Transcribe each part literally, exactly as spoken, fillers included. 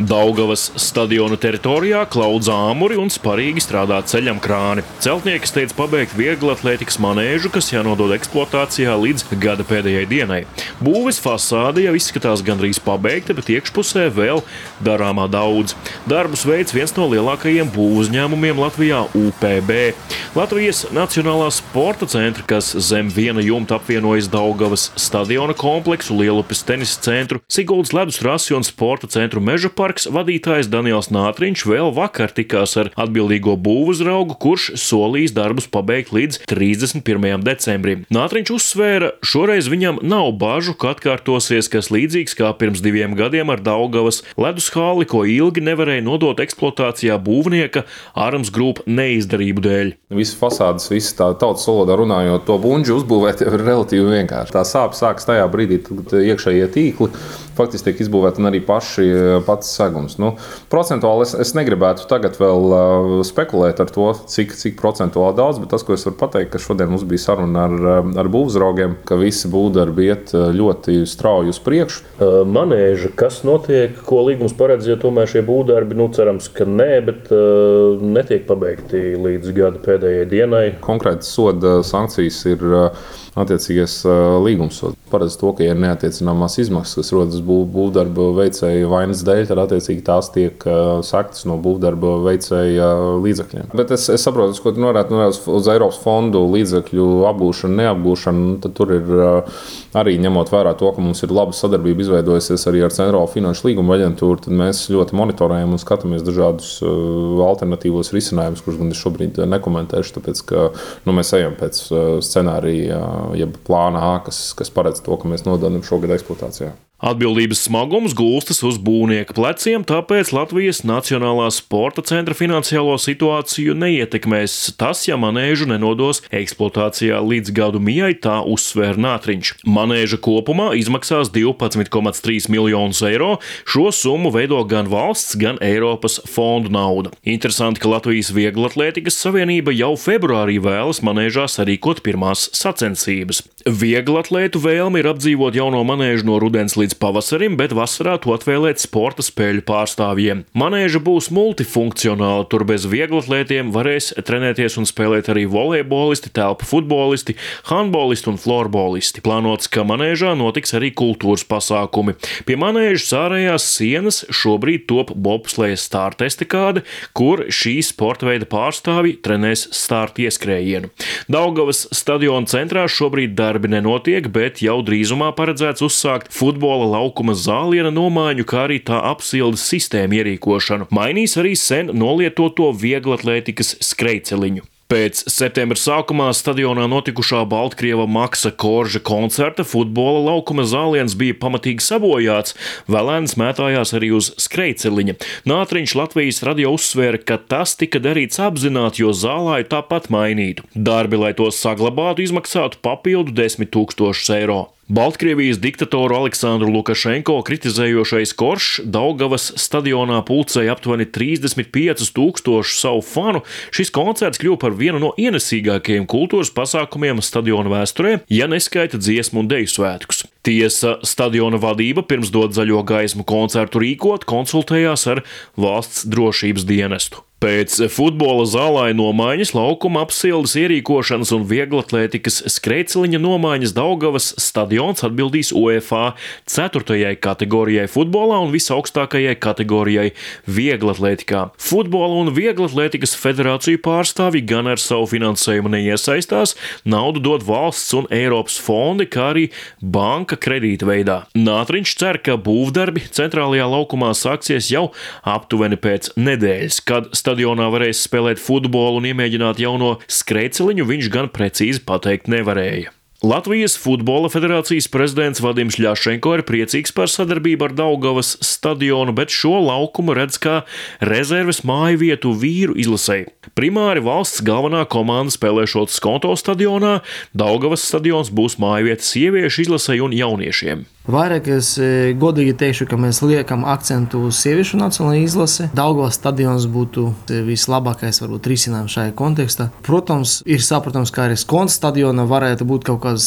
Daugavas stadiona teritorijā klaudz āmuri un sparīgi strādā ceļam krāni. Celtnieki steidz pabeigt vieglatlētikas manēžu, kas jānodod eksploatācijā līdz gada pēdējai dienai. Būves fasāde jau izskatās gandrīz pabeigta, bet iekšpusē vēl darāmā daudz. Darbus veids viens no lielākajiem būvuzņēmumiem Latvijā – U P B. Latvijas Nacionālā sporta centra, kas zem viena jumta apvienojas Daugavas stadiona kompleksu, Lielupes tenisa centru, Siguldas ledus trasi un sporta centru Meža parks vadītājs Daniels Nātriņš vēl vakar tikās ar atbildīgo būvuzraugu, kurš solīs darbus pabeigt līdz trīsdesmit pirmajam decembrim. Nātriņš uzsvēra, šoreiz viņam nav bažu, ka atkārtosies kas līdzīgs kā pirms diviem gadiem ar Daugavas ledus hāli, ko ilgi nevarēja nodot eksploatācijā būvnieka Arms Group neizdarību dēļ. Visas fasādes, visas tā tautas valodā runājot, to bunģu uzbūvēt ir relatīvi vienkārši. Tā sāp sākas tajā brīdī, kad iekšējie tīkli faktiski tiek izbūvēti un arī paši pats segums. Nu, procentuāli es, es negribētu tagad vēl uh, spekulēt ar to, cik, cik procentuāli daudz, bet tas, ko es varu pateikt, ka šodien mums bija saruna ar, ar būvuzraugiem, ka visi būvdarbi iet ļoti strauji uz priekšu. Uh, manēža, kas notiek, ko līgums paredz, ja tomēr šie būvdarbi, nu cerams, ka nē, bet uh, netiek pabeigti līdz gada pēdējai dienai. Konkrētas soda sankcijas ir uh, attiecīgais uh, līgums. Paredz to, ka ja ir neattiecināmās izmaksas, kas rodas būv, būvdarba veicēja vainas dēļ, tad attiecīgi tās tiek uh, sektas no būvdarba veicēja līdzekļiem. Bet es, es saprotu, ko tu norādi no uz, uz Eiropas fondu līdzekļu apgūšanu, neapgūšanu, tad tur ir uh, arī ņemot vērā to, ka mums ir laba sadarbība izveidojusies arī ar Centrālo finanšu līgumu aģentūru, tad mēs ļoti monitorējam un skatāmies dažādus uh, alternatīvos risinājumus, kurus gan es šobrīd nekomentēšu, tāpēc, ka nu, mēs ejam pēc uh, scenārija, jeb plāna A, kas, kas paredz to, ka mēs nododam šogad eksploatācijā. Atbildības smagums gulstas uz būvnieka pleciem, tāpēc Latvijas Nacionālā sporta centra finansiālo situāciju neietekmēs tas, ja manēžu nenodos eksploatācijā līdz gadu mijai, tā uzsvēra Nātriņš. Manēža kopumā izmaksās divpadsmit komats trīs miljonus eiro, šo summu veido gan valsts, gan Eiropas fondu nauda. Interesanti, ka Latvijas Vieglatlētikas savienība jau februārī vēlas manēžā sarīkot pirmās sacensības. Vieglatlētu vēlme ir apdzīvot jauno manēžu no rudens līdz pavasarim, bet vasarā to atvēlēt sporta spēļu pārstāvjiem. Manēža būs multifunkcionāla, tur bez vieglatlētiem varēs trenēties un spēlēt arī volejbolisti, telpu futbolisti, handbolisti un florbolisti. Plānots, ka manēžā notiks arī kultūras pasākumi. Pie manēžas ārējās sienas šobrīd top bobslejas starta estakāde, kur šī sporta veida pārstāvji trenēs starta ieskrējienu. Daugavas stadiona centrā šobrīd darbi nenotiek, bet jau drīzumā paredzēts uzsākt futbola laukuma zāliena nomaiņu, kā arī tā apsildes sistēmu ierīkošanu. Mainīs arī sen nolietoto vieglatlētikas skrejceliņu. Pēc septembra sākumā stadionā notikušā Baltkrieva Maksa Korža koncerta futbola laukuma zāliens bija pamatīgi sabojāts, velēns mētājās arī uz skrejceliņa. Nātriņš Latvijas radio uzsvēra, ka tas tika darīts apzināti, jo zālāju tāpat mainītu. Darbi, lai to saglabātu, izmaksātu papildu desmit tūkstošus eiro. Baltkrievijas diktatoru Aleksandru Lukašenko kritizējošais Koršs Daugavas stadionā pulcēja aptuveni trīsdesmit piecus tūkstošus savu fanu. Šis koncerts kļuva par vienu no ienesīgākajiem kultūras pasākumiem stadiona vēsturē, ja neskaita dziesmu un deju svētkus. Tiesa, stadiona vadība pirms dot zaļo gaismu koncertu rīkot, konsultējās ar valsts drošības dienestu. Pēc futbola zālāja nomaiņas, laukuma apsildes ierīkošanas un vieglatlētikas skrejceliņa nomaiņas Daugavas stadions atbildīs UEFA ceturtajai kategorijai futbolā un visaugstākajai kategorijai vieglatlētikā. Futbola un vieglatlētikas federāciju pārstāvji gan ar savu finansējumu neiesaistās, naudu dod valsts un Eiropas fondi, kā arī banka kredīta veidā. Nātriņš cer, ka būvdarbi centrālajā laukumā sāksies jau aptuveni pēc nedēļas, kad stadionā varēs spēlēt futbolu un iemēģināt jauno skrejceliņu, viņš gan precīzi pateikt nevarēja. Latvijas Futbola federācijas prezidents Vadims Ļašenko ir priecīgs par sadarbību ar Daugavas stadionu, bet šo laukumu redz kā rezerves māju vietu vīru izlasei. Primāri valsts galvenā komanda spēlēšot Skonto stadionā, Daugavas stadions būs māju vieta sieviešu izlasei un jauniešiem. Vairāk es godīgi teikšu, ka mēs liekam akcentu uz sieviešu nacionālo izlasi. Daugavas stadions būtu vislabākais varbūt risinājums šajā kontekstā. Protams, ir saprotams, ka arī Skonto stadiona varētu būt kaut kāds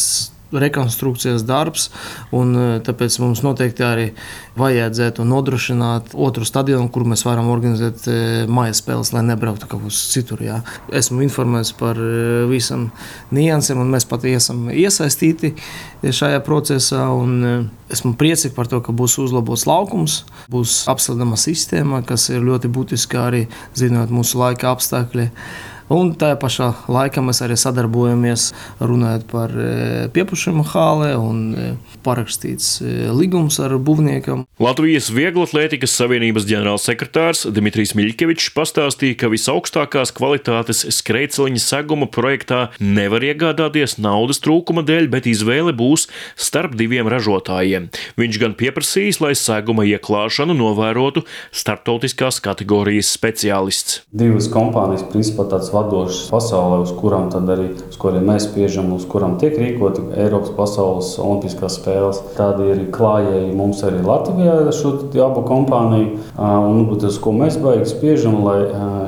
rekonstrukcijas darbs, un tāpēc mums noteikti arī vajadzētu nodrošināt otru stadionu, kur mēs varam organizēt mājas spēles, lai nebrauktu kaut kur citur. Jā. Esmu informēts par visam niansēm, un mēs pat esam iesaistīti šajā procesā, un esmu priecīgi par to, ka būs uzlabots laukums, būs apsildama sistēma, kas ir ļoti būtiska arī zinot mūsu laika apstākļi. Un tajā pašā laikā mēs arī sadarbojamies, runājot par piepušumu hāli un parakstīts līgums ar būvniekam. Latvijas Vieglatlētikas savienības ģenerālsekretārs Dimitrijs Miļkevičs pastāstīja, ka visaugstākās kvalitātes skrejceliņa seguma projektā nevar iegādāties naudas trūkuma dēļ, bet izvēle būs starp diviem ražotājiem. Viņš gan pieprasījis, lai seguma ieklāšanu novērotu starptautiskās kategorijas speciālists. Divas kompānijas, principā tāds vadošas pasaulē, uz kurām tad arī, uz kuriem mēs spiežam, uz kurām tiek rīkoti Eiropas pasaules olimpiskās spēles. Tādi ir klājēji mums arī Latvijā šo abu kompāniju. Un tas, ko mēs baigi spiežam, lai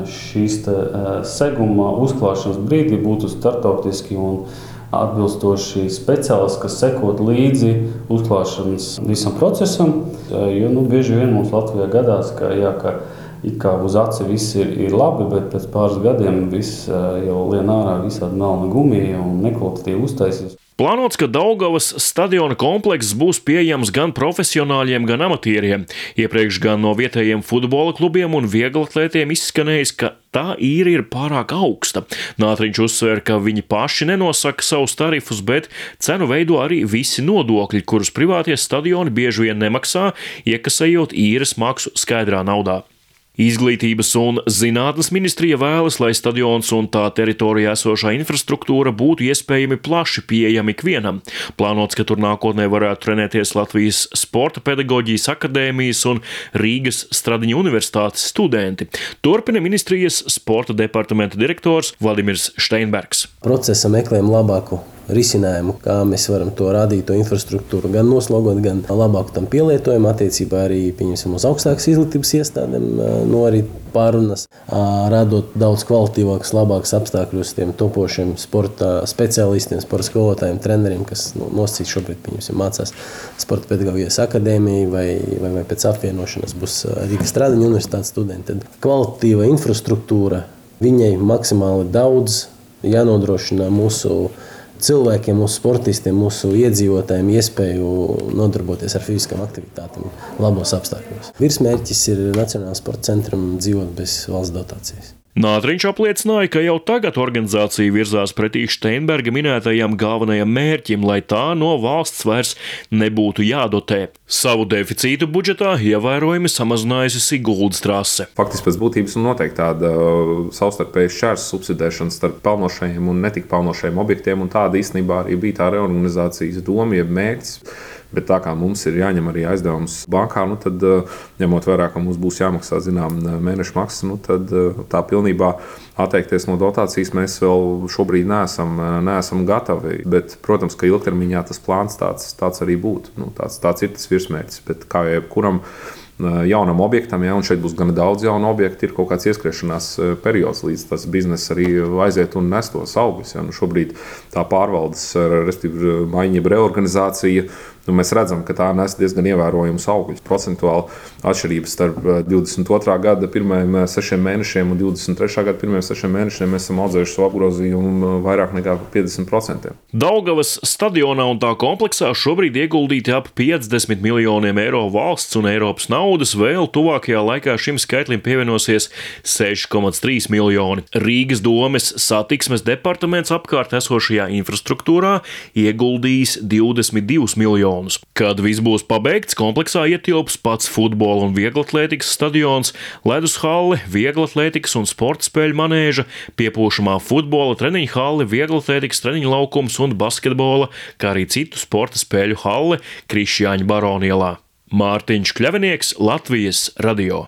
šīs te seguma uzklāšanas brīdī būtu startautiski un atbilstoši speciālisti, kas sekot līdzi uzklāšanas visam procesam. Jo nu, bieži vien mums Latvijā gadās, ka, jā, ka it kā uz aci viss ir, ir labi, bet pēc pāris gadiem viss jau lien ārā visādi melna gumija un nekvalitatīvi uztaisīs. Plānots, ka Daugavas stadiona komplekss būs pieejams gan profesionāļiem, gan amatieriem. Iepriekš gan no vietējiem futbola klubiem un vieglatlētiem izskanējis, ka tā īre ir pārāk augsta. Nātriņš uzsver, ka viņi paši nenosaka savus tarifus, bet cenu veido arī visi nodokļi, kurus privātie stadioni bieži vien nemaksā, iekasējot īres maksu skaidrā naudā. Izglītības un zinātnes ministrija vēlas, lai stadions un tā teritorijā esošā infrastruktūra būtu iespējami plaši pieejami ikvienam. Plānots, ka tur nākotnē varētu trenēties Latvijas Sporta pedagoģijas akadēmijas un Rīgas Stradiņu universitātes studenti. Turpina ministrijas sporta departamenta direktors Vladimirs Steinbergs. Procesa meklējam labāku risinājumu, kā mēs varam to radīt, to infrastruktūru gan noslogot, gan labāk tam pielietojumu attiecībā arī, pieņemsim, uz augstākas izglītības iestādēm, no arī pārunas, radot daudz kvalitīvākus, labākus apstākļus tiem topošiem sporta speciālistiem, sporta skolotājiem, treneriem, kas nu, nosacīt šobrīd, pieņemsim, mācās Sporta pedagoģijas akadēmija vai, vai, vai pēc apvienošanas būs Rīgas Stradiņu universitātes studenti. Tad kvalitatīva infrastruktūra, viņai maksimāli daudz jānodrošina mūsu cilvēkiem, mūsu sportistiem, mūsu iedzīvotājiem iespēju nodarboties ar fiziskām aktivitātēm labos apstākļos. Virsmērķis ir Nacionālā sporta centram dzīvot bez valsts dotācijas. Nātriņš apliecināja, ka jau tagad organizācija virzās pretī Steinberga minētajam galvenajam mērķim, lai tā no valsts vairs nebūtu jādotē. Savu deficītu budžetā ievērojami samazinājusi Siguldas trase. Faktiski pēc būtības un noteikti tāda savstarpējas šķērs subsidēšana starp pelnošajiem un netik pelnošajiem objektiem, un tāda īstenībā arī bija tā reorganizācijas doma, jeb mērķis. Bet tā kā mums ir jāņem arī aizdevums bankā, nu tad, ņemot vērā, ka mums būs jāmaksā zinām mēneša maksa, nu tad tā pilnībā atteikties no dotācijas mēs vēl šobrīd neesam, neesam gatavi. Bet, protams, ka ilgtermiņā tas plāns tāds, tāds arī būtu. Nu, tāds, tāds ir tas virsmērķis. Bet kā jebkuram jaunam objektam, ja, un šeit būs gan daudz jaunu objektu, ir kaut kāds ieskriešanās periods, līdz tas bizness arī aiziet un nes tos augļus. Ja. Nu, šobrīd tā pārvaldes, respektīvi maiņa reorganizācija, nu, mēs redzam, ka tā nes diezgan ievērojumus augļus. Procentuāli atšķirības starp divdesmit otrā gada pirmajiem sešiem mēnešiem un divdesmit trešā gada pirmajiem sešiem mēnešiem mēs esam audzējuši savu apgrozījumu vairāk nekā piecdesmit procenti. Daugavas stadionā un tā kompleksā šobrīd ieguldīti ap piecdesmit miljoniem eiro valsts un Eiropas naudas, vēl tuvākajā laikā šim skaitlim pievienosies seši komats trīs miljoni. Rīgas domes satiksmes departaments apkārt esošajā infrastruktūrā ieguldījis divdesmit divus miljonus. Kad viss būs pabeigts, kompleksā ietilps pats futbola un vieglatlētikas stadions, ledus halle, vieglatlētikas un sporta spēļu manēža, piepūšamā futbola treniņu halle, vieglatlētikas treniņu laukums un basketbola, kā arī citu sporta spēļu halle Krišjāņa Baronielā. Mārtiņš Kļavinieks, Latvijas radio.